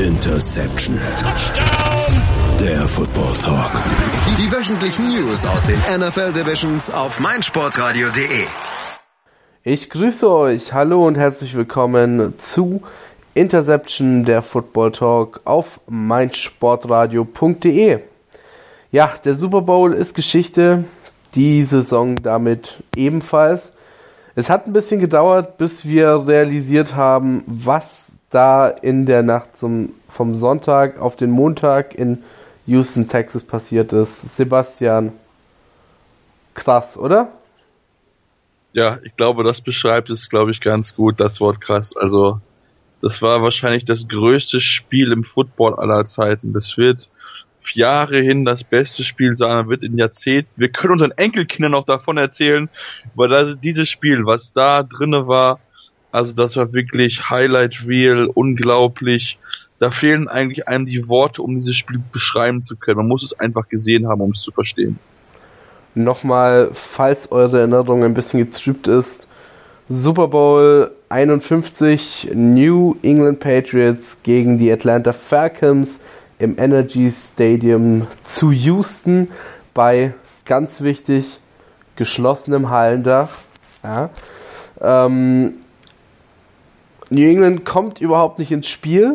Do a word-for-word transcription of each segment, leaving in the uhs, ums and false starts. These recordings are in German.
Interception. Touchdown. Der Football Talk. Die wöchentlichen News aus den N F L Divisions auf meinsportradio punkt de. Ich grüße euch, hallo und herzlich willkommen zu Interception, der Football Talk auf meinsportradio punkt de. Ja, der Super Bowl ist Geschichte, die Saison damit ebenfalls. Es hat ein bisschen gedauert, bis wir realisiert haben, was da in der Nacht zum, vom Sonntag auf den Montag in Houston, Texas passiert ist. Sebastian, krass, oder? Ja, ich glaube, das beschreibt es, glaube ich, ganz gut, das Wort krass. Also, das war wahrscheinlich das größte Spiel im Football aller Zeiten. Das wird Jahre hin das beste Spiel sein, wird in Jahrzehnten. Wir können unseren Enkelkindern noch davon erzählen, weil das, dieses Spiel, was da drinne war, also das war wirklich Highlight Reel, unglaublich. Da fehlen eigentlich einem die Worte, um dieses Spiel beschreiben zu können. Man muss es einfach gesehen haben, um es zu verstehen. Nochmal, falls eure Erinnerung ein bisschen getrübt ist, Super Bowl einundfünfzig, New England Patriots gegen die Atlanta Falcons im Energy Stadium zu Houston bei, ganz wichtig, geschlossenem Hallendach. Ja. Ähm, New England kommt überhaupt nicht ins Spiel.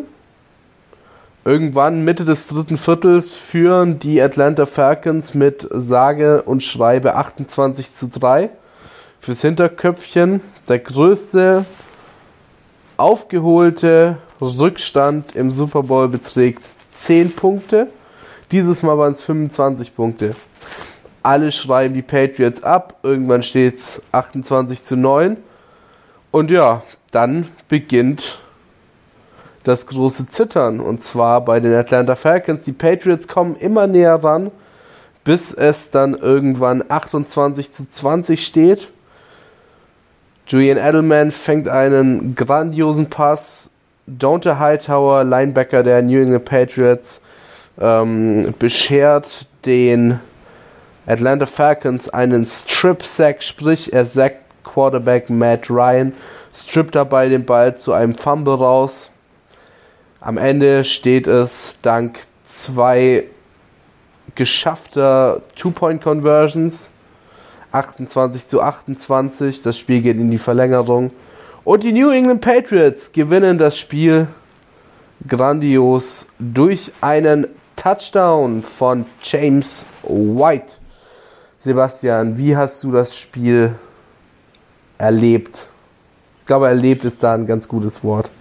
Irgendwann Mitte des dritten Viertels führen die Atlanta Falcons mit sage und schreibe achtundzwanzig zu drei. Fürs Hinterköpfchen der größte aufgeholte Rückstand im Super Bowl beträgt zehn Punkte. Dieses Mal waren es fünfundzwanzig Punkte. Alle schreiben die Patriots ab. Irgendwann steht es achtundzwanzig zu neun. Und ja, dann beginnt das große Zittern. Und zwar bei den Atlanta Falcons. Die Patriots kommen immer näher ran, bis es dann irgendwann achtundzwanzig zu zwanzig steht. Julian Edelman fängt einen grandiosen Pass. Donta Hightower, Linebacker der New England Patriots, ähm, beschert den Atlanta Falcons einen Strip-Sack, sprich er sackt Quarterback Matt Ryan, strippt dabei den Ball zu einem Fumble raus. Am Ende steht es dank zwei geschaffter Two-Point-Conversions achtundzwanzig zu achtundzwanzig, das Spiel geht in die Verlängerung. Und die New England Patriots gewinnen das Spiel grandios durch einen Touchdown von James White. Sebastian, wie hast du das Spiel erlebt? Ich glaube, erlebt ist da ein ganz gutes Wort.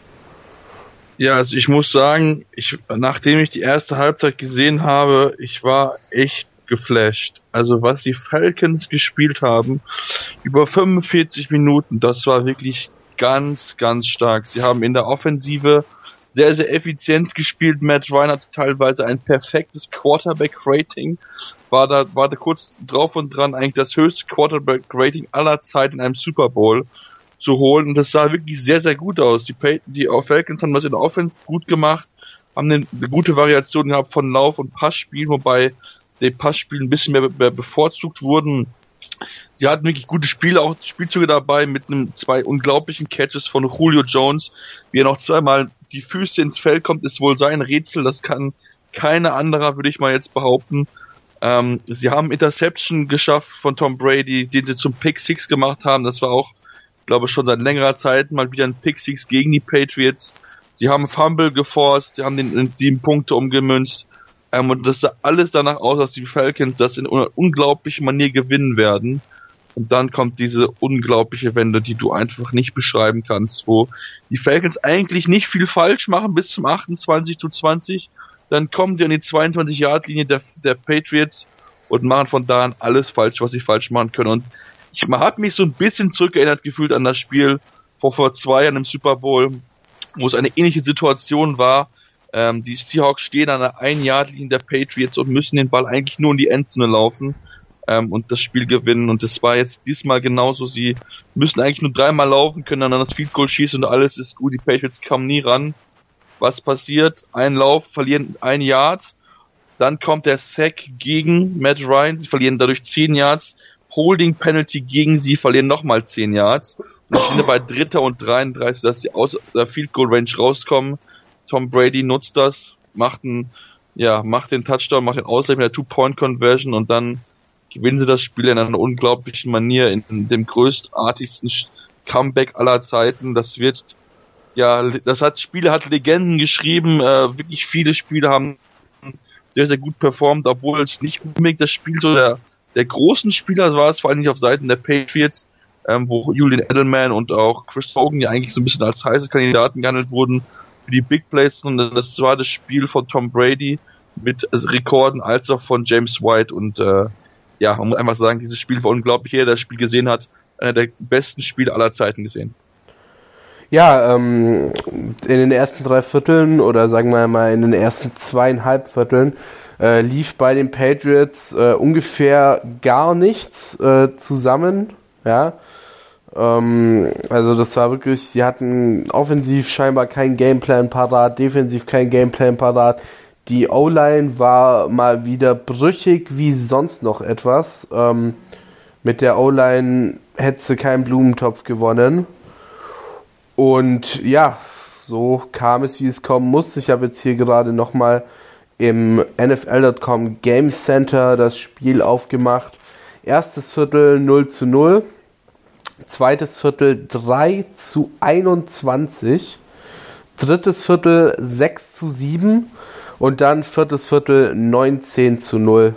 Ja, also ich muss sagen, ich, nachdem ich die erste Halbzeit gesehen habe, ich war echt geflasht. Also was die Falcons gespielt haben, über fünfundvierzig Minuten, das war wirklich ganz, ganz stark. Sie haben in der Offensive sehr, sehr effizient gespielt. Matt Ryan hatte teilweise ein perfektes Quarterback-Rating. War da, war da kurz drauf und dran, eigentlich das höchste Quarterback-Rating aller Zeiten in einem Super Bowl zu holen. Und das sah wirklich sehr, sehr gut aus. Die, Pay- die Falcons haben das in der Offense gut gemacht, haben eine, eine gute Variation gehabt von Lauf- und Passspiel, wobei die Passspiele ein bisschen mehr, mehr bevorzugt wurden. Sie hatten wirklich gute Spiele, auch Spielzüge dabei mit einem zwei unglaublichen Catches von Julio Jones. Wie er noch zweimal die Füße ins Feld kommt, ist wohl sein Rätsel. Das kann keiner anderer, würde ich mal jetzt behaupten. Ähm, sie haben Interception geschafft von Tom Brady, den sie zum Pick Six gemacht haben. Das war auch, glaube ich, schon seit längerer Zeit mal wieder ein Pick Six gegen die Patriots. Sie haben Fumble geforst, sie haben den in sieben Punkte umgemünzt. Ähm, und das sah alles danach aus, dass die Falcons das in einer unglaublichen Manier gewinnen werden. Und dann kommt diese unglaubliche Wende, die du einfach nicht beschreiben kannst, wo die Falcons eigentlich nicht viel falsch machen bis zum achtundzwanzig zu zwanzig. Dann kommen sie an die zweiundzwanzig-Yard-Linie der, der Patriots und machen von da an alles falsch, was sie falsch machen können. Und ich habe mich so ein bisschen zurückerinnert gefühlt an das Spiel vor, vor zwei Jahren im Super Bowl, wo es eine ähnliche Situation war. Ähm, die Seahawks stehen an der ein-Yard-Linie der Patriots und müssen den Ball eigentlich nur in die Endzone laufen ähm, und das Spiel gewinnen. Und das war jetzt diesmal genauso. Sie müssen eigentlich nur dreimal laufen, können dann das Field Goal schießen und alles ist gut. Die Patriots kamen nie ran. Was passiert? Ein Lauf, verlieren ein Yard. Dann kommt der Sack gegen Matt Ryan. Sie verlieren dadurch zehn Yards. Holding Penalty gegen sie, verlieren nochmal zehn Yards. Und ich finde bei Dritter und dreiunddreißig, dass sie aus der Field Goal Range rauskommen. Tom Brady nutzt das, macht einen, ja, macht den Touchdown, macht den Ausgleich mit der Two-Point-Conversion und dann gewinnen sie das Spiel in einer unglaublichen Manier, in, in dem größtartigsten Comeback aller Zeiten. Das wird, ja, das hat Spiele, hat Legenden geschrieben, äh, wirklich viele Spiele haben sehr, sehr gut performt, obwohl es nicht unbedingt das Spiel so der, der großen Spieler war, es vor allem nicht auf Seiten der Patriots, ähm, wo Julian Edelman und auch Chris Hogan ja eigentlich so ein bisschen als heiße Kandidaten gehandelt wurden für die Big Plays, und das war das Spiel von Tom Brady mit Rekorden als auch von James White, und äh, ja, man muss einfach sagen, dieses Spiel war unglaublich. Jeder, der das Spiel gesehen hat, einer der besten Spiele aller Zeiten gesehen. Ja, ähm, in den ersten drei Vierteln oder sagen wir mal in den ersten zweieinhalb Vierteln äh, lief bei den Patriots äh, ungefähr gar nichts äh, zusammen, ja. Ähm, also das war wirklich, sie hatten offensiv scheinbar keinen Gameplan parat, defensiv keinen Gameplan parat. Die O-Line war mal wieder brüchig wie sonst noch etwas. Ähm, mit der O-Line hätte sie keinen Blumentopf gewonnen. Und ja, so kam es, wie es kommen musste. Ich habe jetzt hier gerade nochmal im N F L Punkt com Game Center das Spiel aufgemacht. Erstes Viertel null zu null. Zweites Viertel drei zu einundzwanzig. Drittes Viertel sechs zu sieben. Und dann viertes Viertel neunzehn zu null.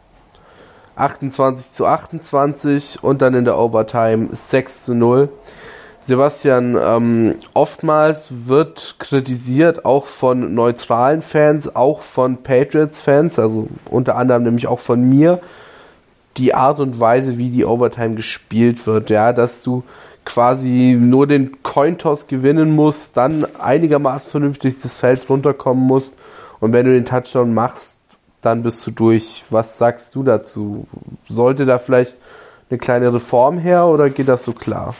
achtundzwanzig zu achtundzwanzig und dann in der Overtime sechs zu null. Sebastian, ähm, oftmals wird kritisiert, auch von neutralen Fans, auch von Patriots-Fans, also unter anderem nämlich auch von mir, die Art und Weise, wie die Overtime gespielt wird, ja, dass du quasi nur den Cointoss gewinnen musst, dann einigermaßen vernünftig das Feld runterkommen musst, und wenn du den Touchdown machst, dann bist du durch. Was sagst du dazu? Sollte da vielleicht eine kleine Reform her oder geht das so klar?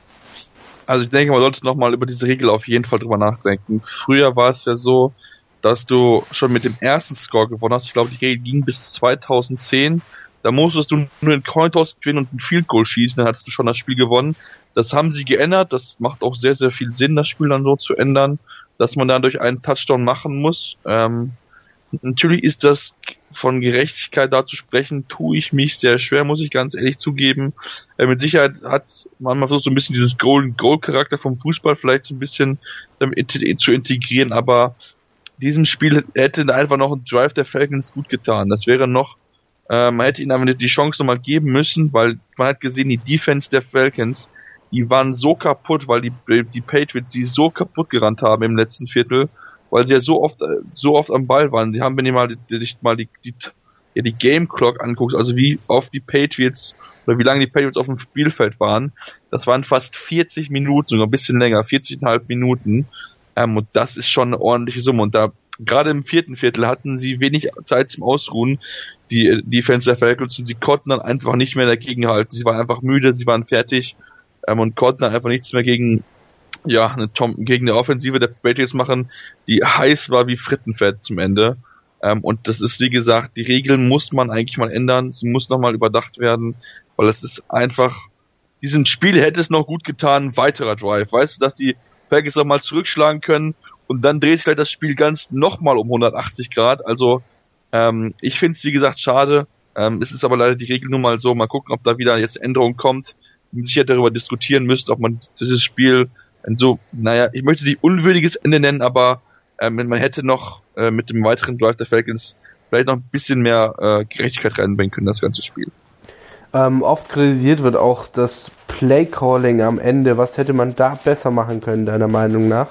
Also ich denke, man sollte nochmal über diese Regel auf jeden Fall drüber nachdenken. Früher war es ja so, dass du schon mit dem ersten Score gewonnen hast. Ich glaube, die Regel ging bis zweitausendzehn. Da musstest du nur den Cointoss gewinnen und ein Field Goal schießen, dann hattest du schon das Spiel gewonnen. Das haben sie geändert. Das macht auch sehr, sehr viel Sinn, das Spiel dann so zu ändern, dass man dann durch einen Touchdown machen muss. Ähm, natürlich ist das von Gerechtigkeit da zu sprechen, tue ich mich sehr schwer, muss ich ganz ehrlich zugeben. Äh, mit Sicherheit hat man versucht, so ein bisschen dieses Golden-Goal-Charakter vom Fußball vielleicht so ein bisschen damit zu integrieren, aber diesem Spiel hätte einfach noch ein Drive der Falcons gut getan. Das wäre noch, äh, man hätte ihnen aber die Chance nochmal geben müssen, weil man hat gesehen, die Defense der Falcons, die waren so kaputt, weil die, die Patriots die so kaputt gerannt haben im letzten Viertel, weil sie ja so oft, so oft am Ball waren. Sie haben, wenn ihr mal, die, mal die, die, ja, die Game Clock anguckst, also wie oft die Patriots, oder wie lange die Patriots auf dem Spielfeld waren, das waren fast vierzig Minuten, sogar ein bisschen länger, vierzig Komma fünf Minuten, ähm, und das ist schon eine ordentliche Summe, und da, gerade im vierten Viertel hatten sie wenig Zeit zum Ausruhen, die Defense der Falcons, und sie konnten dann einfach nicht mehr dagegenhalten. Sie waren einfach müde, sie waren fertig, ähm, und konnten dann einfach nichts mehr gegen, ja, eine Tom, gegen eine Offensive der Patriots machen, die heiß war wie Frittenfett zum Ende. Ähm, und das ist, wie gesagt, die Regeln muss man eigentlich mal ändern, sie muss nochmal überdacht werden, weil es ist einfach, diesem Spiel hätte es noch gut getan, ein weiterer Drive. Weißt du, dass die Falcons nochmal zurückschlagen können und dann dreht sich halt das Spiel ganz nochmal um hundertachtzig Grad. Also, ähm, ich finde es, wie gesagt, schade. Ähm, es ist aber leider die Regel nun mal so. Mal gucken, ob da wieder jetzt Änderung kommt. Sicher darüber diskutieren müsst, ob man dieses Spiel ein so, naja, ich möchte es nicht unwürdiges Ende nennen, aber ähm, man hätte noch äh, mit dem weiteren Drive der Falcons vielleicht noch ein bisschen mehr äh, Gerechtigkeit reinbringen können, das ganze Spiel. Ähm, oft kritisiert wird auch das Play-Calling am Ende. Was hätte man da besser machen können, deiner Meinung nach?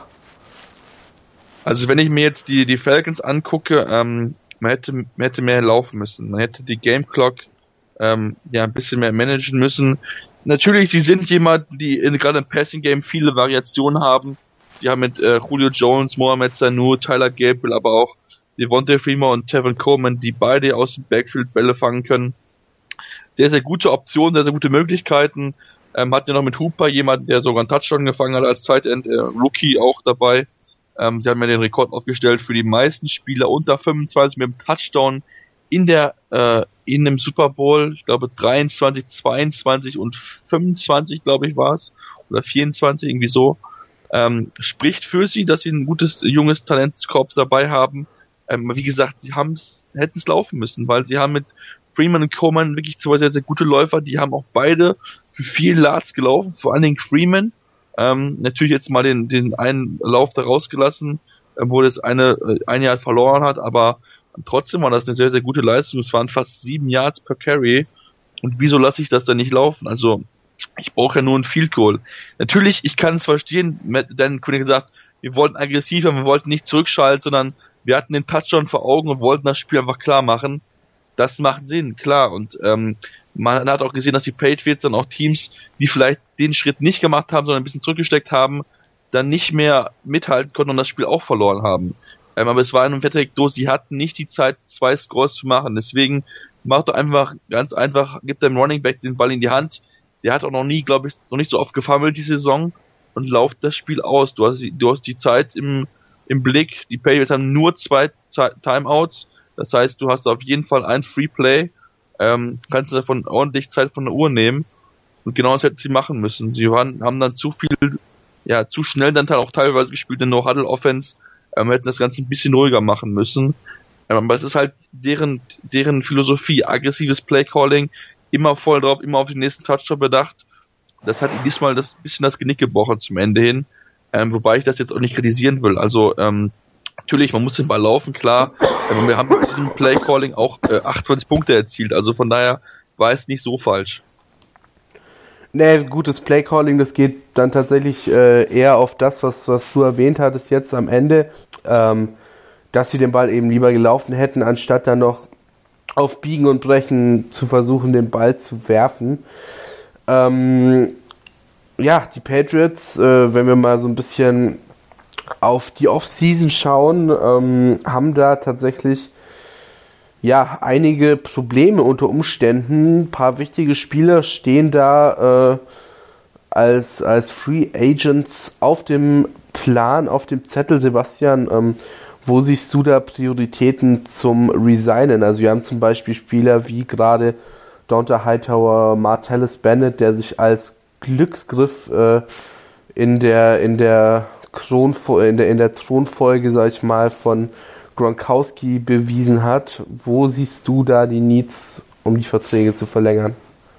Also wenn ich mir jetzt die, die Falcons angucke, ähm, man hätte, man hätte mehr laufen müssen. Man hätte die Game Clock ähm, ja ein bisschen mehr managen müssen. Natürlich, sie sind jemand, die in, gerade im Passing Game viele Variationen haben. Sie haben mit äh, Julio Jones, Mohamed Sanu, Tyler Gabriel, aber auch Devontae Freeman und Tevin Coleman, die beide aus dem Backfield Bälle fangen können. Sehr, sehr gute Optionen, sehr, sehr gute Möglichkeiten. Ähm, hatten ja noch mit Hooper jemanden, der sogar einen Touchdown gefangen hat als Tight End, äh, Rookie auch dabei. Ähm, sie haben ja den Rekord aufgestellt für die meisten Spieler unter fünfundzwanzig mit dem Touchdown in der äh, in dem Super Bowl, ich glaube dreiundzwanzig, zweiundzwanzig und fünfundzwanzig, glaube ich, war es, oder vierundzwanzig, irgendwie so. ähm, spricht für sie, dass sie ein gutes, junges Talentskorps dabei haben. Ähm, wie gesagt, sie haben's, hätten es laufen müssen, weil sie haben mit Freeman und Coleman wirklich zwei sehr, sehr gute Läufer, die haben auch beide für viel Yards gelaufen, vor allen Dingen Freeman. Ähm, natürlich jetzt mal den, den einen Lauf da rausgelassen, äh, wo das eine, äh, ein Yard verloren hat, aber trotzdem war das eine sehr, sehr gute Leistung. Es waren fast sieben Yards per Carry. Und wieso lasse ich das dann nicht laufen? Also, ich brauche ja nur ein Field Goal. Natürlich, ich kann es verstehen, Dan Quinn hat gesagt, wir wollten aggressiver, wir wollten nicht zurückschalten, sondern wir hatten den Touchdown vor Augen und wollten das Spiel einfach klar machen. Das macht Sinn, klar. Und ähm, man hat auch gesehen, dass die Patriots dann auch Teams, die vielleicht den Schritt nicht gemacht haben, sondern ein bisschen zurückgesteckt haben, dann nicht mehr mithalten konnten und das Spiel auch verloren haben. Ähm, aber es war in einem Endeffekt so, sie hatten nicht die Zeit, zwei Scores zu machen. Deswegen macht doch einfach, ganz einfach, gibt dem Running Back den Ball in die Hand. Der hat auch noch nie, glaube ich, noch nicht so oft gefummelt die Saison und lauft das Spiel aus. Du hast, du hast die Zeit im, im Blick. Die Patriots haben nur zwei Timeouts. Das heißt, du hast auf jeden Fall ein Free Play. Ähm, kannst du davon ordentlich Zeit von der Uhr nehmen. Und genau das hätten sie machen müssen. Sie waren, haben dann zu viel, ja, zu schnell dann auch teilweise gespielt in No-Huddle-Offense. Ähm, hätten das Ganze ein bisschen ruhiger machen müssen. Ähm, aber es ist halt deren, deren Philosophie. Aggressives Play-Calling, immer voll drauf, immer auf den nächsten Touchdown bedacht. Das hat diesmal das bisschen das Genick gebrochen zum Ende hin. Ähm, wobei ich das jetzt auch nicht kritisieren will. Also, ähm, natürlich, man muss den Ball laufen, klar. Ähm, wir haben mit diesem Play-Calling auch äh, achtundzwanzig Punkte erzielt. Also von daher war es nicht so falsch. Nee, gutes Play-Calling, das geht dann tatsächlich äh, eher auf das, was, was du erwähnt hattest jetzt am Ende, ähm, dass sie den Ball eben lieber gelaufen hätten, anstatt dann noch auf Biegen und Brechen zu versuchen, den Ball zu werfen. Ähm, ja, die Patriots, äh, wenn wir mal so ein bisschen auf die Offseason schauen, ähm, haben da tatsächlich ja einige Probleme unter Umständen. Ein paar wichtige Spieler stehen da äh, als, als Free Agents auf dem Plan, auf dem Zettel. Sebastian, ähm, wo siehst du da Prioritäten zum Resignen? Also wir haben zum Beispiel Spieler wie gerade Donta Hightower, Martellus Bennett, der sich als Glücksgriff äh, in der in der Thronfolge, in der, in der Thronfolge, sag ich mal, von Gronkowski bewiesen hat. Wo siehst du da die Needs, um die Verträge zu verlängern?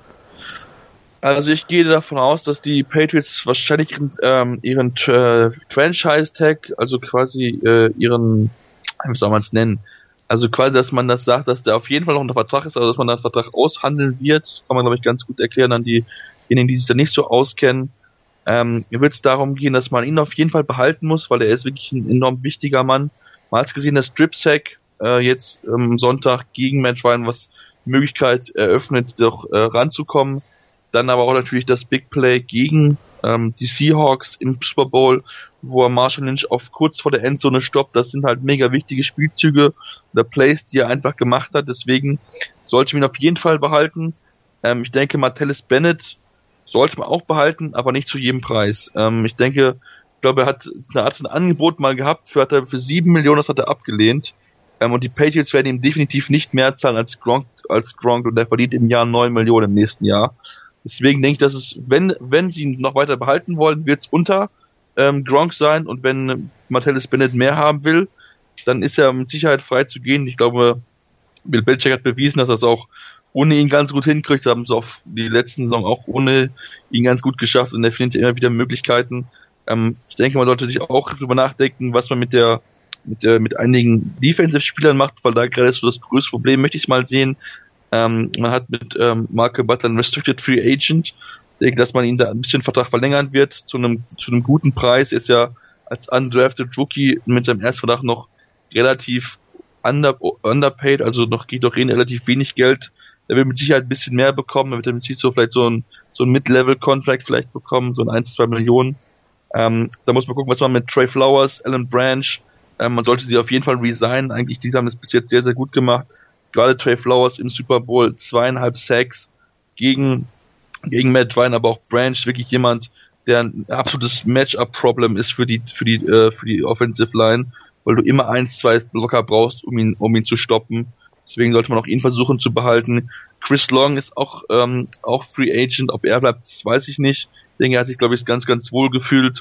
Also ich gehe davon aus, dass die Patriots wahrscheinlich ihren, ähm, ihren äh, Franchise-Tag, also quasi äh, ihren, wie soll man es nennen, also quasi, dass man das sagt, dass der auf jeden Fall noch unter Vertrag ist, also dass man den Vertrag aushandeln wird, kann man, glaube ich, ganz gut erklären an diejenigen, die sich da nicht so auskennen. Ähm, wird es darum gehen, dass man ihn auf jeden Fall behalten muss, weil er ist wirklich ein enorm wichtiger Mann. Man hat gesehen, dass Strip-Sack äh, jetzt am ähm, Sonntag gegen Matt Ryan was die Möglichkeit eröffnet, doch äh, ranzukommen. Dann aber auch natürlich das Big Play gegen ähm, die Seahawks im Super Bowl, wo er Marshall Lynch auf kurz vor der Endzone stoppt. Das sind halt mega wichtige Spielzüge oder Plays, die er einfach gemacht hat. Deswegen sollte man ihn auf jeden Fall behalten. Ähm, ich denke, Martellus Bennett sollte man auch behalten, aber nicht zu jedem Preis. Ähm, ich denke, ich glaube, er hat eine Art von Angebot mal gehabt, für, hat er für sieben Millionen, das hat er abgelehnt. Ähm, und die Patriots werden ihm definitiv nicht mehr zahlen als Gronk, als Gronk und er verdient im Jahr neun Millionen im nächsten Jahr. Deswegen denke ich, dass es, wenn, wenn sie ihn noch weiter behalten wollen, wird es unter ähm, Gronk sein und wenn Martellus Bennett mehr haben will, dann ist er mit Sicherheit frei zu gehen. Ich glaube, Bill Belichick hat bewiesen, dass er es auch ohne ihn ganz gut hinkriegt, haben sie auch die letzten Saison auch ohne ihn ganz gut geschafft und er findet immer wieder Möglichkeiten. Ähm, ich denke, man sollte sich auch darüber nachdenken, was man mit der mit der mit einigen Defensive-Spielern macht, weil da gerade so das größte Problem, möchte ich mal sehen. Ähm, man hat mit ähm, Marco Butler einen Restricted Free Agent. Ich denke, dass man ihn da ein bisschen Vertrag verlängern wird zu einem zu einem guten Preis. Er ist ja als undrafted Rookie mit seinem ersten Vertrag noch relativ under, underpaid, also noch geht doch eh relativ wenig Geld. Er will mit Sicherheit ein bisschen mehr bekommen. Er wird mit Sicherheit so vielleicht so ein so ein Mid-Level-Contract vielleicht bekommen, so ein eins, zwei Millionen. Ähm, da muss man gucken, was man mit Trey Flowers, Alan Branch, ähm, man sollte sie auf jeden Fall resignen. Eigentlich, die haben das bis jetzt sehr, sehr gut gemacht. Gerade Trey Flowers im Super Bowl, zweieinhalb Sacks gegen, gegen Matt Ryan, aber auch Branch, wirklich jemand, der ein absolutes Matchup-Problem ist für die, für die, äh, für die Offensive Line, weil du immer eins, zwei Blocker brauchst, um ihn, um ihn zu stoppen. Deswegen sollte man auch ihn versuchen zu behalten. Chris Long ist auch, ähm, auch Free Agent. Ob er bleibt, das weiß ich nicht. Ich denke, er hat sich, glaube ich, ganz, ganz wohl gefühlt.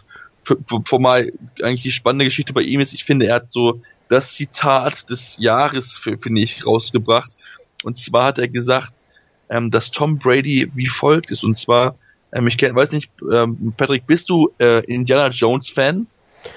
formal eigentlich die spannende Geschichte bei ihm ist, ich finde, er hat so das Zitat des Jahres, für, finde ich, rausgebracht. Und zwar hat er gesagt, ähm, dass Tom Brady wie folgt ist. Und zwar, ähm, ich kenn, weiß nicht, ähm, Patrick, bist du äh, Indiana Jones Fan?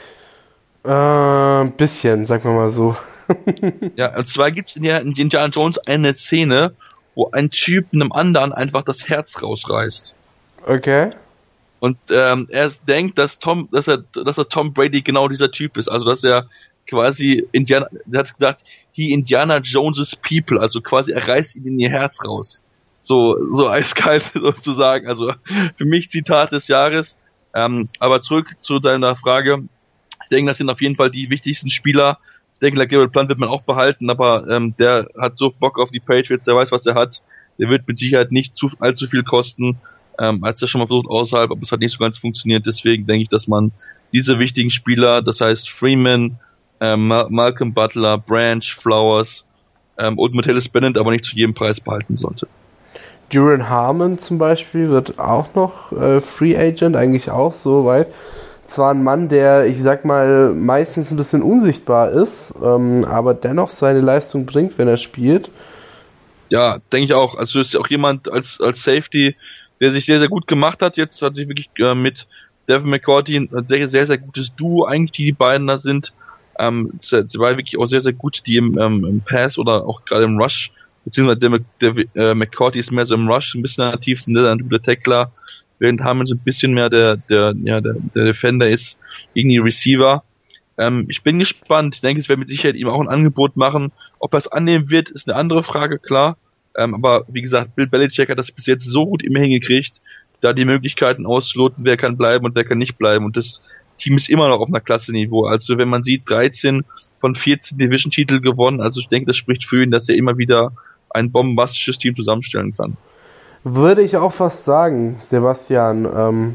Äh, ein bisschen, sagen wir mal so. Ja, und zwar gibt es in Indiana Jones eine Szene, wo ein Typ einem anderen einfach das Herz rausreißt. Okay. Und ähm, er denkt, dass Tom, dass er, dass er Tom Brady genau dieser Typ ist. Also dass er quasi Indiana, er hat gesagt, he Indiana Jones's people, also quasi er reißt ihn in ihr Herz raus. So, so eiskalt sozusagen. Also für mich Zitat des Jahres. Ähm, aber zurück zu deiner Frage. Ich denke, das sind auf jeden Fall die wichtigsten Spieler. Ich denke, LeGarrette Blount wird man auch behalten, aber ähm, der hat so Bock auf die Patriots, der weiß, was er hat. Der wird mit Sicherheit nicht zu allzu viel kosten, ähm, als er schon mal versucht außerhalb, aber es hat nicht so ganz funktioniert. Deswegen denke ich, dass man diese wichtigen Spieler, das heißt Freeman, ähm, Malcolm Butler, Branch, Flowers ähm, und Metellus Bennett, aber nicht zu jedem Preis behalten sollte. Duran Harmon zum Beispiel wird auch noch äh, Free Agent, eigentlich auch so weit. Zwar ein Mann, der, ich sag mal, meistens ein bisschen unsichtbar ist, ähm, aber dennoch seine Leistung bringt, wenn er spielt. Ja, denke ich auch. Also ist ja auch jemand als als Safety, der sich sehr, sehr gut gemacht hat. Jetzt hat sich wirklich äh, mit Devin McCourty ein sehr, sehr, sehr gutes Duo eigentlich, die die beiden da sind. Ähm, sie war wirklich auch sehr, sehr gut, die im, ähm, im Pass oder auch gerade im Rush, beziehungsweise der, der äh, McCourty ist mehr so im Rush, ein bisschen aktiv, ein guter Tackler, während Harmon so ein bisschen mehr der, der, ja, der, der Defender ist gegen die Receiver. Ähm, ich bin gespannt. Ich denke, es wird mit Sicherheit ihm auch ein Angebot machen. Ob er es annehmen wird, ist eine andere Frage, klar. Ähm, aber wie gesagt, Bill Belichick hat das bis jetzt so gut immer hingekriegt, da die Möglichkeiten auszuloten, wer kann bleiben und wer kann nicht bleiben. Und das Team ist immer noch auf einer Klasse-Niveau. Also wenn man sieht, dreizehn von vierzehn Division-Titel gewonnen. Also ich denke, das spricht für ihn, dass er immer wieder ein bombastisches Team zusammenstellen kann. Würde ich auch fast sagen, Sebastian. Ähm,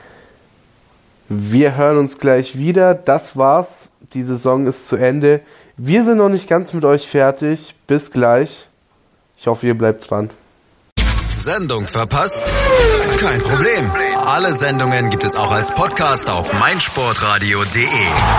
wir hören uns gleich wieder. Das war's. Die Saison ist zu Ende. Wir sind noch nicht ganz mit euch fertig. Bis gleich. Ich hoffe, ihr bleibt dran. Sendung verpasst? Kein Problem. Alle Sendungen gibt es auch als Podcast auf meinsportradio punkt de.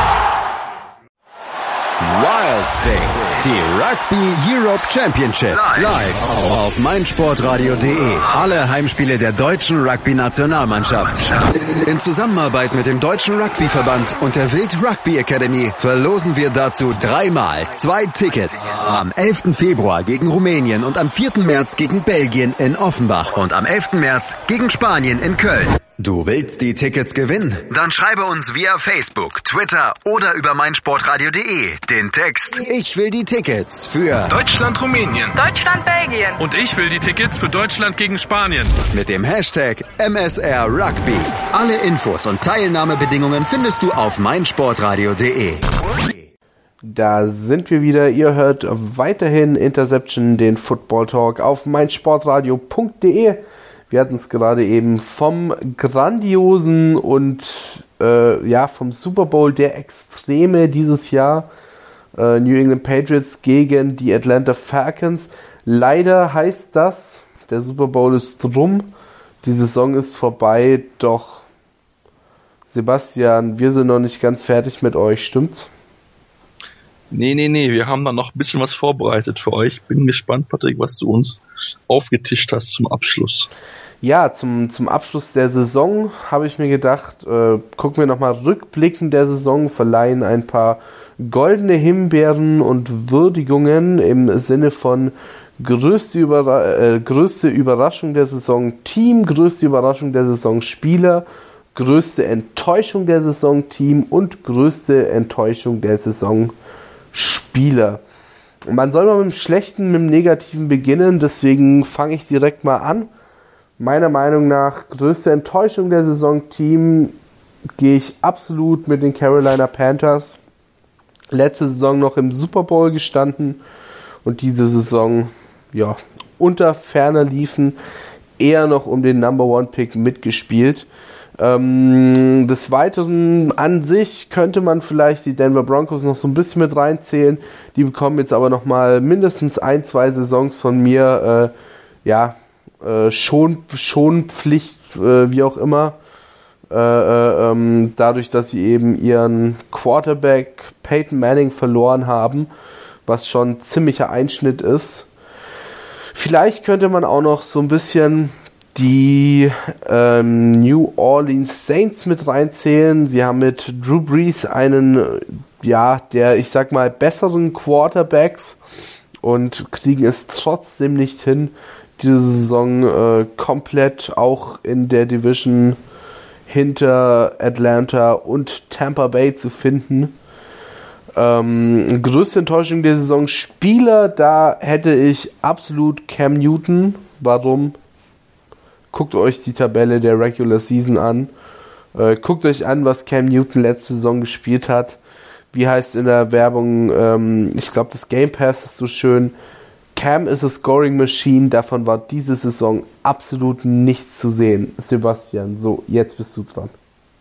Wild Thing, die Rugby Europe Championship, live auf meinsportradio punkt de. Alle Heimspiele der deutschen Rugby-Nationalmannschaft. In Zusammenarbeit mit dem Deutschen Rugbyverband und der Wild Rugby Academy verlosen wir dazu dreimal zwei Tickets. Am elften Februar gegen Rumänien und am vierten März gegen Belgien in Offenbach und am elften März gegen Spanien in Köln. Du willst die Tickets gewinnen? Dann schreibe uns via Facebook, Twitter oder über meinsportradio punkt de den Text "Ich will die Tickets" für Deutschland-Rumänien, Deutschland-Belgien und ich will die Tickets für Deutschland gegen Spanien mit dem Hashtag M S R Rugby. Alle Infos und Teilnahmebedingungen findest du auf meinsportradio punkt de. Da sind wir wieder. Ihr hört weiterhin Interception, den Football Talk auf meinsportradio punkt de. Wir hatten es gerade eben vom grandiosen und äh, ja vom Super Bowl der Extreme dieses Jahr. Äh, New England Patriots gegen die Atlanta Falcons. Leider heißt das, der Super Bowl ist rum. Die Saison ist vorbei. Doch, Sebastian, wir sind noch nicht ganz fertig mit euch, stimmt's? Nee, nee, nee, wir haben da noch ein bisschen was vorbereitet für euch. Bin gespannt, Patrick, was du uns aufgetischt hast zum Abschluss. Ja, zum, zum Abschluss der Saison habe ich mir gedacht, äh, gucken wir nochmal rückblickend der Saison, verleihen ein paar goldene Himbeeren und Würdigungen im Sinne von größte, Überra- äh, größte Überraschung der Saison Team, größte Überraschung der Saison Spieler, größte Enttäuschung der Saison Team und größte Enttäuschung der Saison Spieler. Man soll mal mit dem Schlechten, mit dem Negativen beginnen, deswegen fange ich direkt mal an. Meiner Meinung nach größte Enttäuschung der Saison Team gehe ich absolut mit den Carolina Panthers. Letzte Saison noch im Super Bowl gestanden und diese Saison ja unter ferner liefen, eher noch um den Number One Pick mitgespielt. Ähm, des Weiteren an sich könnte man vielleicht die Denver Broncos noch so ein bisschen mit reinzählen. Die bekommen jetzt aber noch mal mindestens ein, zwei Saisons von mir äh, ja Äh, schon, schon Pflicht, äh, wie auch immer. äh, äh, ähm, dadurch, dass sie eben ihren Quarterback Peyton Manning verloren haben, was schon ein ziemlicher Einschnitt ist. Vielleicht könnte man auch noch so ein bisschen die ähm, New Orleans Saints mit reinzählen. Sie haben mit Drew Brees einen, ja, der, ich sag mal, besseren Quarterbacks und kriegen es trotzdem nicht hin, diese Saison äh, komplett auch in der Division hinter Atlanta und Tampa Bay zu finden. Ähm, größte Enttäuschung der Saison, Spieler, da hätte ich absolut Cam Newton. Warum? Guckt euch die Tabelle der Regular Season an. Äh, guckt euch an, was Cam Newton letzte Saison gespielt hat. Wie heißt in der Werbung, ähm, ich glaube, das Game Pass ist so schön. Cam is a Scoring Machine. Davon war diese Saison absolut nichts zu sehen. Sebastian, so, jetzt bist du dran.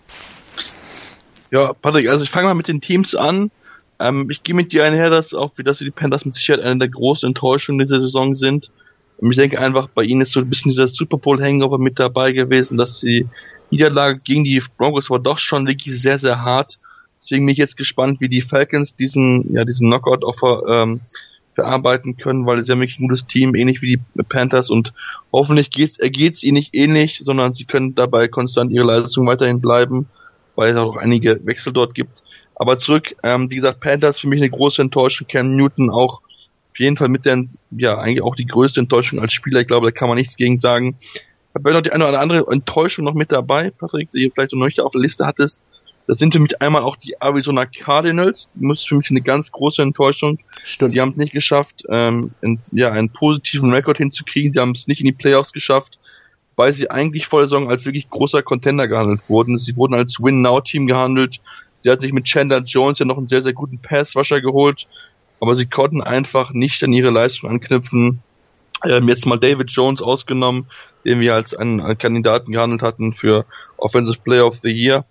Ja, Patrick, also ich fange mal mit den Teams an. Ähm, ich gehe mit dir einher, dass auch wie dass die Panthers mit Sicherheit eine der großen Enttäuschungen dieser Saison sind. Und ich denke einfach, bei ihnen ist so ein bisschen dieser Super Bowl Hangover mit dabei gewesen, dass die Niederlage gegen die Broncos war doch schon wirklich sehr, sehr hart. Deswegen bin ich jetzt gespannt, wie die Falcons diesen, ja, diesen Knockout-Offer ähm, verarbeiten können, weil sie haben wirklich ein gutes Team, ähnlich wie die Panthers, und hoffentlich geht's, geht's ihnen nicht ähnlich, sondern sie können dabei konstant ihre Leistung weiterhin bleiben, weil es auch einige Wechsel dort gibt. Aber zurück, ähm, wie gesagt, Panthers für mich eine große Enttäuschung, Cam Newton auch auf jeden Fall mit der, ja, eigentlich auch die größte Enttäuschung als Spieler, ich glaube, da kann man nichts gegen sagen. Ich habe noch die eine oder andere Enttäuschung noch mit dabei, Patrick, die ihr vielleicht noch nicht auf der Liste hattest. Das sind für mich einmal auch die Arizona Cardinals. Das ist für mich eine ganz große Enttäuschung. Stimmt. Sie haben es nicht geschafft, ähm, in, ja, einen positiven Rekord hinzukriegen. Sie haben es nicht in die Playoffs geschafft, weil sie eigentlich vor der Saison als wirklich großer Contender gehandelt wurden. Sie wurden als Win-Now-Team gehandelt. Sie hatten sich mit Chandler Jones ja noch einen sehr, sehr guten Passwasher geholt. Aber sie konnten einfach nicht an ihre Leistung anknüpfen. Ähm, jetzt mal David Jones ausgenommen, den wir als einen, einen Kandidaten gehandelt hatten für Offensive Player of the Year.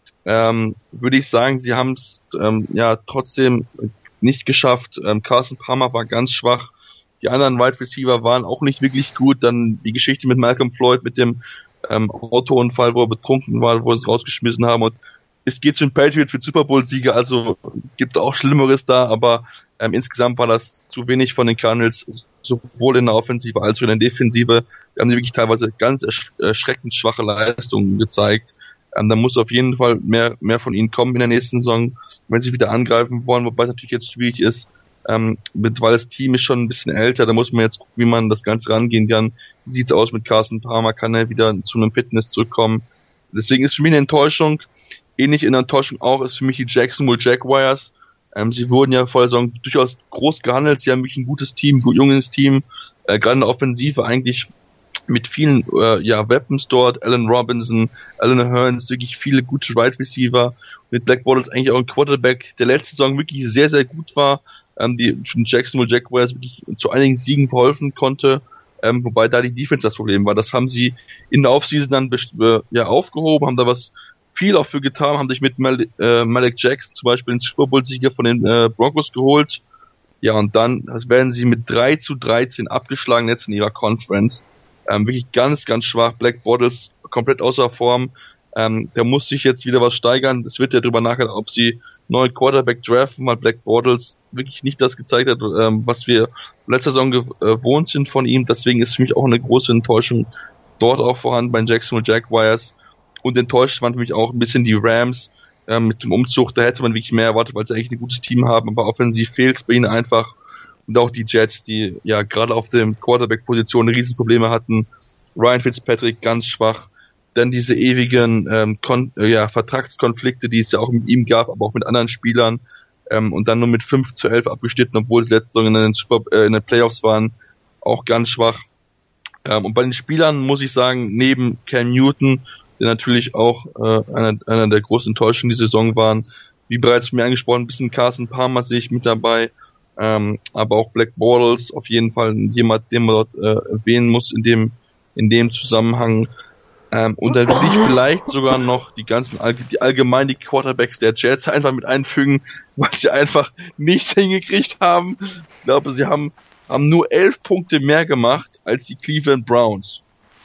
Ähm, würde ich sagen, sie haben es ähm, ja trotzdem nicht geschafft. Ähm, Carson Palmer war ganz schwach. Die anderen Wide Receiver waren auch nicht wirklich gut. Dann die Geschichte mit Malcolm Floyd, mit dem ähm, Autounfall, wo er betrunken war, wo sie es rausgeschmissen haben. Und es geht zu den Patriots für Super Bowl-Sieger, also gibt auch Schlimmeres da, aber ähm, insgesamt war das zu wenig von den Cardinals, sowohl in der Offensive als auch in der Defensive. Da haben sie wirklich teilweise ganz ersch- erschreckend schwache Leistungen gezeigt. Ähm, da muss auf jeden Fall mehr mehr von ihnen kommen in der nächsten Saison, wenn sie wieder angreifen wollen, wobei es natürlich jetzt schwierig ist, ähm, mit, weil das Team ist schon ein bisschen älter, da muss man jetzt gucken, wie man das Ganze rangehen kann. Wie sieht's aus mit Carson Palmer, kann er wieder zu einem Fitness zurückkommen? Deswegen ist für mich eine Enttäuschung. Ähnlich in der Enttäuschung auch ist für mich die Jacksonville Jaguars. Ähm, sie wurden ja vor der Saison durchaus groß gehandelt, sie haben wirklich ein gutes Team, gut junges Team, äh, gerade in der Offensive eigentlich mit vielen äh, ja Weapons dort, Allen Robinson, Allen Hearns, wirklich viele gute Wide Receiver, mit Black Bortles eigentlich auch ein Quarterback, der letzte Saison wirklich sehr, sehr gut war, ähm, die Jacksonville Jaguars wirklich zu einigen Siegen verholfen konnte, ähm, wobei da die Defense das Problem war. Das haben sie in der Offseason dann best- äh, ja aufgehoben, haben da was viel auch für getan, haben sich mit Mal- äh, Malik Jackson zum Beispiel den Super Bowl-Sieger von den äh, Broncos geholt. Ja, und dann werden sie mit drei zu dreizehn abgeschlagen jetzt in ihrer Conference. Ähm, wirklich ganz, ganz schwach. Black Bortles komplett außer Form. Ähm, der muss sich jetzt wieder was steigern. Es wird ja darüber nachgedacht, ob sie neuen Quarterback draften, weil Black Bortles wirklich nicht das gezeigt hat, ähm, was wir letzte Saison gewohnt äh, sind von ihm. Deswegen ist für mich auch eine große Enttäuschung dort auch vorhanden bei den Jacksonville Jaguars. Und enttäuscht waren für mich auch ein bisschen die Rams äh, mit dem Umzug. Da hätte man wirklich mehr erwartet, weil sie eigentlich ein gutes Team haben, aber offensiv fehlt es bei ihnen einfach. Und auch die Jets, die ja gerade auf der Quarterback-Position Riesenprobleme hatten. Ryan Fitzpatrick ganz schwach. Dann diese ewigen ähm, Kon- äh, ja, Vertragskonflikte, die es ja auch mit ihm gab, aber auch mit anderen Spielern. Ähm, und dann nur mit fünf zu elf abgeschnitten, obwohl sie letzte Saison in den, Super, äh, in den Playoffs waren. Auch ganz schwach. Ähm, und bei den Spielern muss ich sagen, neben Cam Newton, der natürlich auch äh, einer, einer der großen Enttäuschungen die Saison waren, wie bereits mir angesprochen, ein bisschen Carson Palmer sehe ich mit dabei. Ähm, aber auch Black Bortles auf jeden Fall jemand, den man dort äh, erwähnen muss in dem in dem Zusammenhang. Ähm, und dann will ich vielleicht sogar noch die ganzen die allgemein die Quarterbacks der Jets einfach mit einfügen, weil sie einfach nichts hingekriegt haben. Ich glaube, sie haben haben nur elf Punkte mehr gemacht als die Cleveland Browns.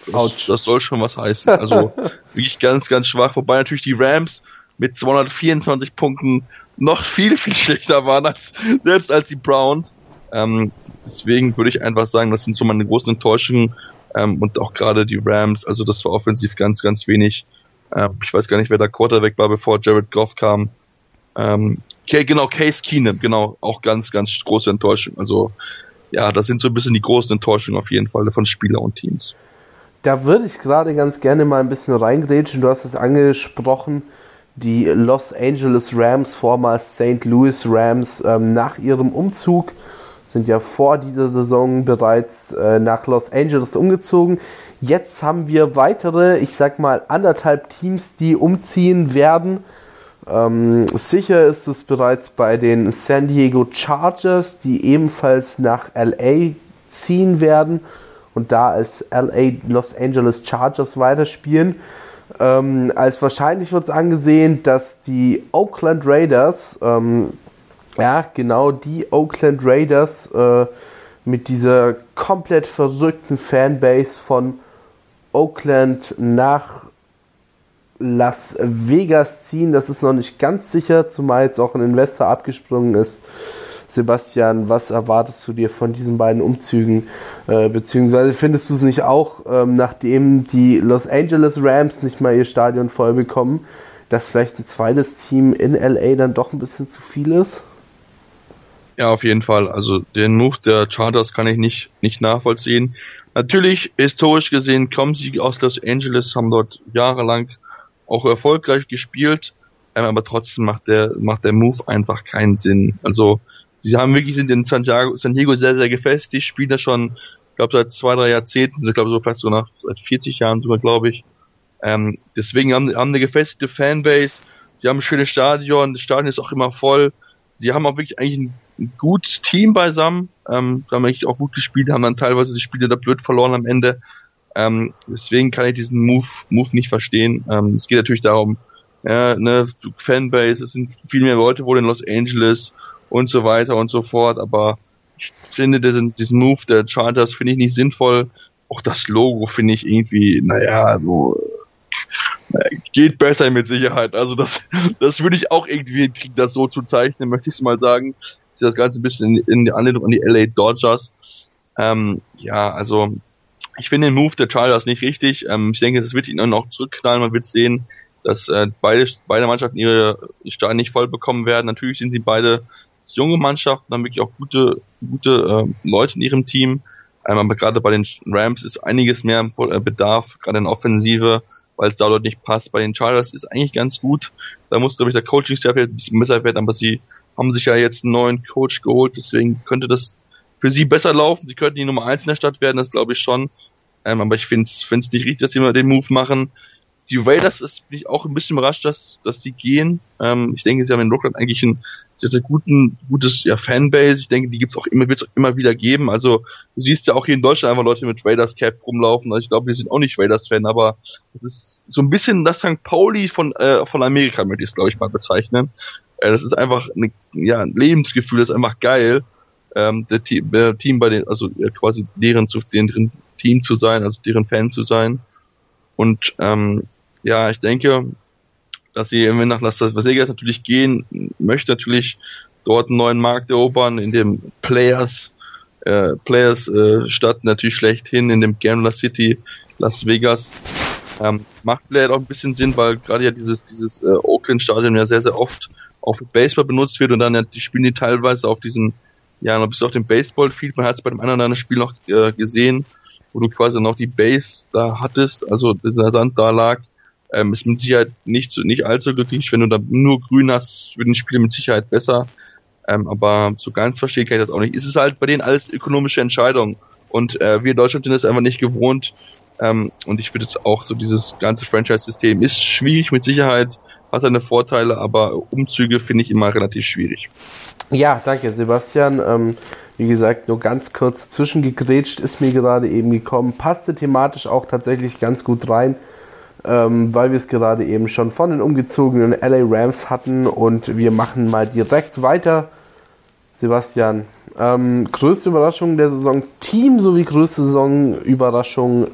Das, das soll schon was heißen. Also wirklich ganz, ganz schwach. Wobei natürlich die Rams mit zweihundertvierundzwanzig Punkten noch viel, viel schlechter waren als selbst als die Browns. Ähm, deswegen würde ich einfach sagen, das sind so meine großen Enttäuschungen. Ähm, und auch gerade die Rams, also das war offensiv ganz, ganz wenig. Ähm, ich weiß gar nicht, wer der Quarterback war, bevor Jared Goff kam. Ähm, okay, genau, Case Keenum, genau, auch ganz, ganz große Enttäuschung. Also ja, das sind so ein bisschen die großen Enttäuschungen auf jeden Fall von Spieler und Teams. Da würde ich gerade ganz gerne mal ein bisschen reingrätschen. Du hast es angesprochen, die Los Angeles Rams, vormals Saint Louis Rams, ähm, nach ihrem Umzug sind ja vor dieser Saison bereits äh, nach Los Angeles umgezogen. Jetzt haben wir weitere, ich sag mal, anderthalb Teams, die umziehen werden. Ähm, sicher ist es bereits bei den San Diego Chargers, die ebenfalls nach L A ziehen werden und da als L A Los Angeles Chargers weiterspielen. Ähm, als wahrscheinlich wird es angesehen, dass die Oakland Raiders, ähm, ja genau die Oakland Raiders äh, mit dieser komplett verrückten Fanbase von Oakland nach Las Vegas ziehen. Das ist noch nicht ganz sicher, zumal jetzt auch ein Investor abgesprungen ist. Sebastian, was erwartest du dir von diesen beiden Umzügen? Äh, beziehungsweise findest du es nicht auch, ähm, nachdem die Los Angeles Rams nicht mal ihr Stadion voll bekommen, dass vielleicht ein zweites Team in L A dann doch ein bisschen zu viel ist? Ja, auf jeden Fall. Also den Move der Chargers kann ich nicht nicht nachvollziehen. Natürlich, historisch gesehen, kommen sie aus Los Angeles, haben dort jahrelang auch erfolgreich gespielt, ähm, aber trotzdem macht der macht der Move einfach keinen Sinn. Also sie haben wirklich sind in San Diego, San Diego sehr, sehr gefestigt, spielen da schon, ich glaube, seit zwei, drei Jahrzehnten, ich glaube, so vielleicht sogar nach, seit vierzig Jahren sogar, glaube ich. Ähm, deswegen haben, haben eine gefestigte Fanbase, sie haben ein schönes Stadion, das Stadion ist auch immer voll. Sie haben auch wirklich eigentlich ein, ein gutes Team beisammen, ähm, haben eigentlich auch gut gespielt, haben dann teilweise die Spiele da blöd verloren am Ende. Ähm, deswegen kann ich diesen Move, Move nicht verstehen. Ähm, es geht natürlich darum, ja, ne, Fanbase, es sind viel mehr Leute wohl in Los Angeles und so weiter und so fort, aber ich finde diesen, diesen Move der Chargers finde ich nicht sinnvoll. Auch das Logo finde ich irgendwie, naja, so geht besser mit Sicherheit. Also das das würde ich auch irgendwie hinkriegen, das so zu zeichnen, möchte ich es mal sagen. Ich sehe das Ganze ein bisschen in, in der Anlehnung an die L A Dodgers. Ähm, ja, also ich finde den Move der Chargers nicht richtig. Ähm, ich denke, das wird ihnen auch zurückknallen. Man wird sehen, dass äh, beide beide Mannschaften ihre Stadien nicht voll bekommen werden. Natürlich sind sie beide junge Mannschaften, haben wirklich auch gute gute äh, Leute in ihrem Team. Ähm, aber gerade bei den Rams ist einiges mehr Bedarf, gerade in Offensive, weil es da dort nicht passt. Bei den Chargers ist eigentlich ganz gut. Da muss, glaube ich, der Coaching-Staff ein bisschen besser werden, aber sie haben sich ja jetzt einen neuen Coach geholt, deswegen könnte das für sie besser laufen. Sie könnten die Nummer eins in der Stadt werden, das glaube ich schon. Ähm, aber ich finde es nicht richtig, dass sie mal den Move machen. Die Raiders ist, bin ich auch ein bisschen überrascht, dass, dass sie gehen. Ähm, ich denke, sie haben in Rockland eigentlich ein sehr, sehr guten, gutes, ja, Fanbase. Ich denke, die gibt's auch immer, wird's auch immer wieder geben. Also, du siehst ja auch hier in Deutschland einfach Leute mit Raiders Cap rumlaufen. Also, ich glaube, wir sind auch nicht Raiders Fan, aber es ist so ein bisschen das Sankt Pauli von, äh, von Amerika, möchte ich es, glaube ich, mal bezeichnen. Äh, das ist einfach eine, ja, ein Lebensgefühl, das ist einfach geil. Ähm, der Team, der Team bei den, also, ja, quasi deren, zu, deren Team zu sein, also deren Fan zu sein. Und, ähm, ja, ich denke, dass sie, wenn nach Las Vegas natürlich gehen, möchte natürlich dort einen neuen Markt erobern, in dem Players, äh, Players äh, Stadt natürlich schlechthin, in dem Gambler City Las Vegas. Ähm, macht vielleicht auch ein bisschen Sinn, weil gerade ja dieses dieses äh, Oakland Stadion ja sehr, sehr oft auch für Baseball benutzt wird und dann ja, die spielen die teilweise auf diesen, ja, noch bis auf den Baseball-Field, man hat es bei dem einen oder anderen Spiel noch äh, gesehen, wo du quasi noch die Base da hattest, also dieser Sand da lag. Ähm, ist mit Sicherheit nicht so, nicht allzu glücklich. Wenn du da nur grün hast, wird ein Spiel mit Sicherheit besser. Ähm, aber so ganz verstehe kann ich das auch nicht. Ist es halt bei denen alles ökonomische Entscheidungen. Und äh, wir in Deutschland sind das einfach nicht gewohnt. Ähm, und ich finde es auch so, dieses ganze Franchise-System ist schwierig mit Sicherheit, hat seine Vorteile, aber Umzüge finde ich immer relativ schwierig. Ja, danke Sebastian. Ähm, wie gesagt, nur ganz kurz zwischengegrätscht ist mir gerade eben gekommen. Passte thematisch auch tatsächlich ganz gut rein. Ähm, weil wir es gerade eben schon von den umgezogenen L A Rams hatten und wir machen mal direkt weiter. Sebastian, ähm, größte Überraschung der Saison Team sowie größte Saisonüberraschung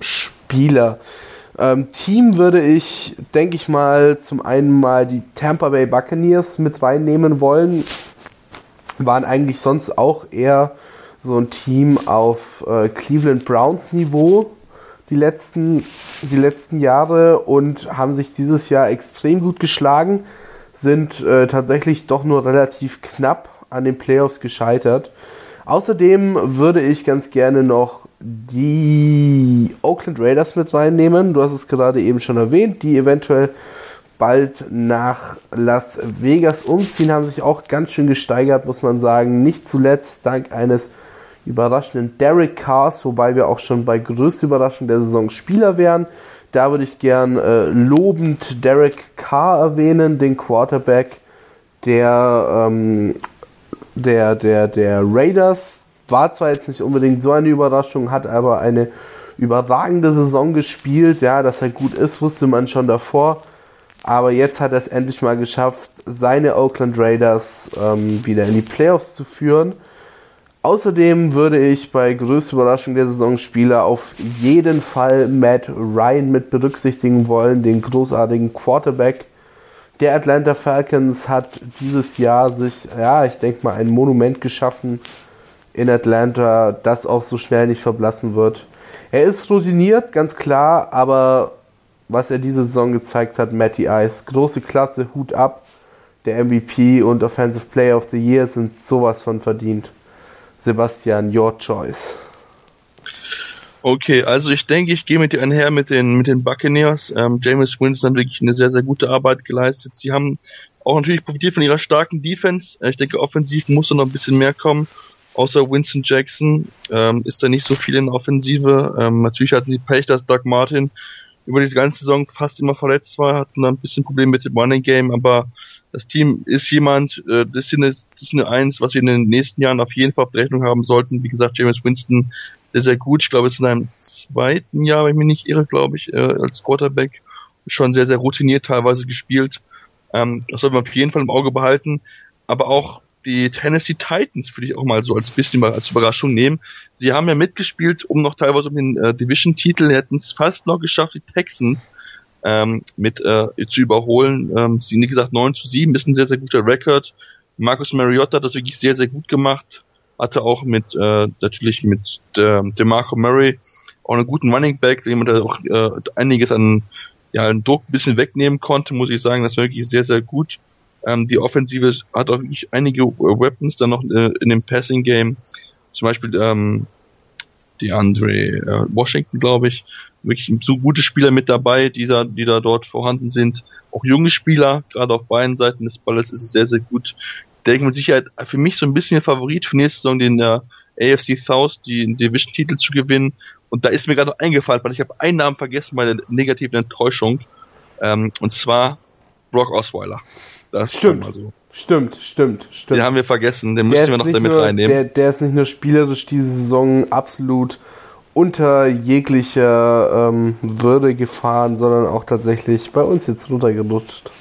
Spieler. Ähm, Team würde ich, denke ich mal, zum einen mal die Tampa Bay Buccaneers mit reinnehmen wollen. Waren eigentlich sonst auch eher so ein Team auf äh, Cleveland Browns Niveau die letzten, die letzten Jahre und haben sich dieses Jahr extrem gut geschlagen, sind äh, tatsächlich doch nur relativ knapp an den Playoffs gescheitert. Außerdem würde ich ganz gerne noch die Oakland Raiders mit reinnehmen. Du hast es gerade eben schon erwähnt, die eventuell bald nach Las Vegas umziehen, haben sich auch ganz schön gesteigert, muss man sagen. Nicht zuletzt dank eines überraschenden Derek Carrs, wobei wir auch schon bei größter Überraschung der Saison Spieler wären. Da würde ich gern äh, lobend Derek Carr erwähnen, den Quarterback der, ähm, der, der, der Raiders. War zwar jetzt nicht unbedingt so eine Überraschung, hat aber eine überragende Saison gespielt. Ja, dass er gut ist, wusste man schon davor. Aber jetzt hat er es endlich mal geschafft, seine Oakland Raiders ähm, wieder in die Playoffs zu führen. Außerdem würde ich bei größter Überraschung der Saisonspieler auf jeden Fall Matt Ryan mit berücksichtigen wollen, den großartigen Quarterback der Atlanta Falcons. Hat dieses Jahr sich, ja, ich denke mal, ein Monument geschaffen in Atlanta, das auch so schnell nicht verblassen wird. Er ist routiniert, ganz klar, aber was er diese Saison gezeigt hat, Matty Ice, große Klasse, Hut ab. Der M V P und Offensive Player of the Year sind sowas von verdient. Sebastian, your choice. Okay, also ich denke, ich gehe mit dir einher mit den mit den Buccaneers. Ähm, Jameis Winston hat wirklich eine sehr, sehr gute Arbeit geleistet. Sie haben auch natürlich profitiert von ihrer starken Defense. Ich denke, offensiv muss da noch ein bisschen mehr kommen. Außer Winston Jackson ähm, ist da nicht so viel in der Offensive. Ähm, natürlich hatten sie Pech, dass Doug Martin über die ganze Saison fast immer verletzt war, hatten da ein bisschen Probleme mit dem Running Game, aber das Team ist jemand, äh, das ist eine, das ist eine Eins, was wir in den nächsten Jahren auf jeden Fall auf Rechnung haben sollten. Wie gesagt, Jameis Winston sehr, sehr gut. Ich glaube, es ist in einem zweiten Jahr, wenn ich mich nicht irre, glaube ich, äh, als Quarterback schon sehr, sehr routiniert teilweise gespielt. Ähm, das sollte man auf jeden Fall im Auge behalten. Aber auch die Tennessee Titans würde ich auch mal so als bisschen als Überraschung nehmen. Sie haben ja mitgespielt, um noch teilweise um den äh, Division-Titel, hätten es fast noch geschafft, die Texans ähm, mit äh, zu überholen. Ähm, sie, wie gesagt, neun zu sieben ist ein sehr, sehr guter Rekord. Marcus Mariota hat das wirklich sehr, sehr gut gemacht. Hatte auch mit, äh, natürlich mit äh, DeMarco Murray auch einen guten Running Back, jemand, der auch äh, einiges an, ja, an Druck ein bisschen wegnehmen konnte, muss ich sagen. Das war wirklich sehr, sehr gut. Ähm, die Offensive hat auch wirklich einige Weapons dann noch äh, in dem Passing Game. Zum Beispiel ähm, die Andre äh, Washington, glaube ich. Wirklich so gute Spieler mit dabei, die da, die da dort vorhanden sind. Auch junge Spieler, gerade auf beiden Seiten des Balles ist es sehr, sehr gut. Ich denke mit Sicherheit für mich so ein bisschen der Favorit für nächste Saison, den der A F C South, die Division-Titel zu gewinnen. Und da ist mir gerade noch eingefallen, weil ich habe einen Namen vergessen bei der negativen Enttäuschung. Ähm, und zwar Brock Osweiler. Das stimmt, so. stimmt, stimmt, stimmt. Den haben wir vergessen, den müssen wir noch damit nur, reinnehmen. Der, der ist nicht nur spielerisch diese Saison absolut unter jeglicher ähm, Würde gefahren, sondern auch tatsächlich bei uns jetzt runtergerutscht.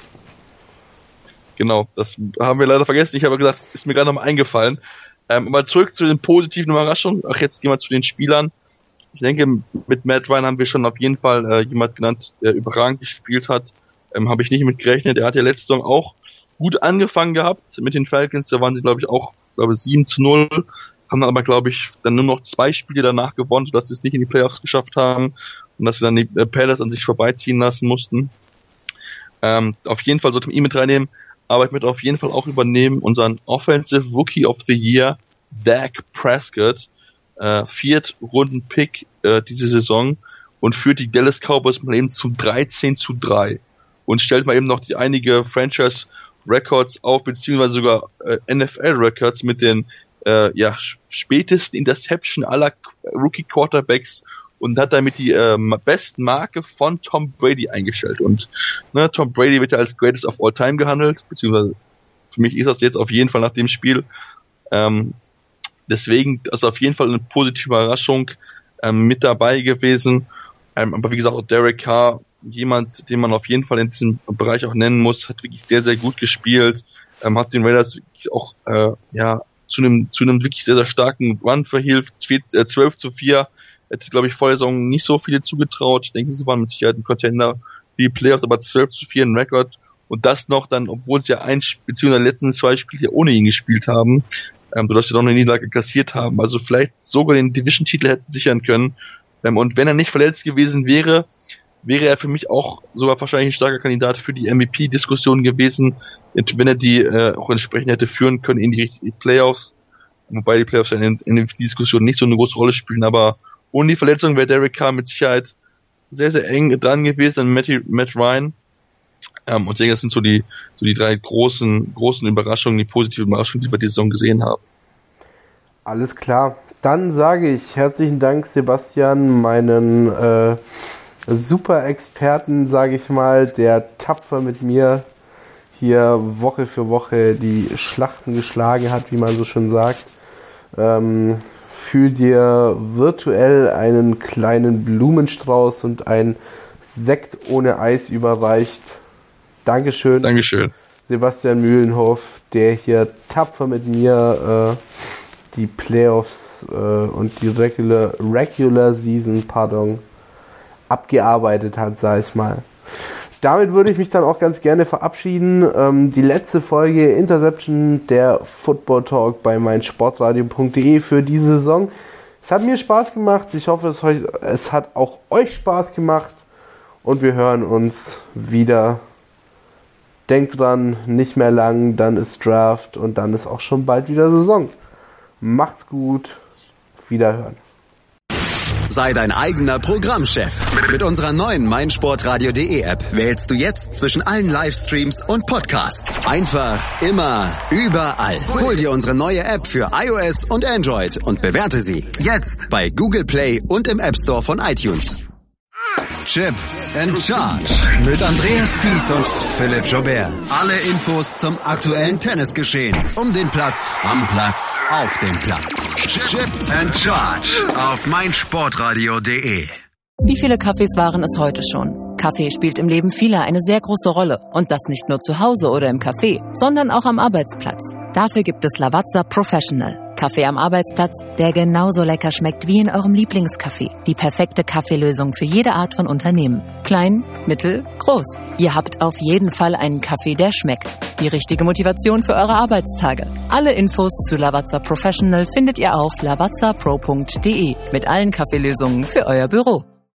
Genau, das haben wir leider vergessen. Ich habe gesagt, ist mir gerade nochmal eingefallen. Ähm, aber zurück zu den positiven Überraschungen. Ach, jetzt gehen wir zu den Spielern. Ich denke, mit Matt Ryan haben wir schon auf jeden Fall äh, jemand genannt, der überragend gespielt hat. Ähm, habe ich nicht mit gerechnet. Er hat ja letzte Saison auch gut angefangen gehabt mit den Falcons. Da waren sie, glaube ich, auch glaube sieben zu null. Haben dann aber, glaube ich, dann nur noch zwei Spiele danach gewonnen, sodass sie es nicht in die Playoffs geschafft haben und dass sie dann die äh, Panthers an sich vorbeiziehen lassen mussten. Ähm, auf jeden Fall sollte man ihn mit reinnehmen. Aber ich möchte auf jeden Fall auch übernehmen unseren Offensive Rookie of the Year, Dak Prescott. Äh, Viertrunden-Pick äh, diese Saison und führt die Dallas Cowboys mal eben zu dreizehn zu drei. Und stellt mal eben noch die einige Franchise-Records auf, beziehungsweise sogar äh, N F L-Records mit den äh, ja, spätesten Interception aller Rookie-Quarterbacks und hat damit die äh, besten Marke von Tom Brady eingestellt. Und ne, Tom Brady wird ja als Greatest of All Time gehandelt, beziehungsweise für mich ist das jetzt auf jeden Fall nach dem Spiel. Ähm, deswegen ist auf jeden Fall eine positive Überraschung ähm, mit dabei gewesen. Ähm, aber wie gesagt, auch Derek Carr, jemand, den man auf jeden Fall in diesem Bereich auch nennen muss, hat wirklich sehr, sehr gut gespielt, ähm, hat den Raiders wirklich auch äh, ja zu einem zu einem wirklich sehr, sehr starken Run verhilft, zwölf zu vier Hätte, glaube ich, vor der Saison nicht so viele zugetraut. Ich denke, sie waren mit Sicherheit ein Contender für die Playoffs, aber zwölf zu vier ein Rekord. Und das noch dann, obwohl sie ja ein, beziehungsweise die letzten zwei Spiele ja ohne ihn gespielt haben, ähm, sodass sie doch eine Niederlage kassiert haben. Also vielleicht sogar den Division-Titel hätten sichern können. Ähm, und wenn er nicht verletzt gewesen wäre, wäre er für mich auch sogar wahrscheinlich ein starker Kandidat für die M V P-Diskussion gewesen, wenn er die äh, auch entsprechend hätte führen können in die, die Playoffs. Wobei die Playoffs in, in der Diskussion nicht so eine große Rolle spielen, aber ohne die Verletzung wäre Derek Carr mit Sicherheit sehr, sehr eng dran gewesen an Matt, Matt Ryan. Ähm, und ich denke, das sind so die, so die drei großen, großen Überraschungen, die positiven Überraschungen, die wir diese Saison gesehen haben. Alles klar. Dann sage ich herzlichen Dank, Sebastian, meinen äh, Super-Experten, sage ich mal, der tapfer mit mir hier Woche für Woche die Schlachten geschlagen hat, wie man so schön sagt. Ähm, für dir virtuell einen kleinen Blumenstrauß und ein Sekt ohne Eis überreicht. Dankeschön. Dankeschön. Sebastian Mühlenhoff, der hier tapfer mit mir äh, die Playoffs äh, und die Regular, Regular Season, pardon, abgearbeitet hat, sag ich mal. Damit würde ich mich dann auch ganz gerne verabschieden. Ähm, die letzte Folge Interception der Football Talk bei meinsportradio punkt de für diese Saison. Es hat mir Spaß gemacht. Ich hoffe, es, es hat auch euch Spaß gemacht. Und wir hören uns wieder. Denkt dran, nicht mehr lang, dann ist Draft und dann ist auch schon bald wieder Saison. Macht's gut. Wiederhören. Sei dein eigener Programmchef. Mit unserer neuen meinsportradio punkt de App wählst du jetzt zwischen allen Livestreams und Podcasts. Einfach, immer, überall. Hol dir unsere neue App für iOS und Android und bewerte sie jetzt bei Google Play und im App Store von iTunes. Chip and Charge mit Andreas Thies und Philipp Joubert. Alle Infos zum aktuellen Tennisgeschehen. Um den Platz, am Platz, auf dem Platz. Chip and Charge auf meinsportradio punkt de. Wie viele Kaffees waren es heute schon? Kaffee spielt im Leben vieler eine sehr große Rolle. Und das nicht nur zu Hause oder im Café, sondern auch am Arbeitsplatz. Dafür gibt es Lavazza Professional. Kaffee am Arbeitsplatz, der genauso lecker schmeckt wie in eurem Lieblingscafé. Die perfekte Kaffeelösung für jede Art von Unternehmen. Klein, mittel, groß. Ihr habt auf jeden Fall einen Kaffee, der schmeckt. Die richtige Motivation für eure Arbeitstage. Alle Infos zu Lavazza Professional findet ihr auf lavazza pro punkt de mit allen Kaffeelösungen für euer Büro.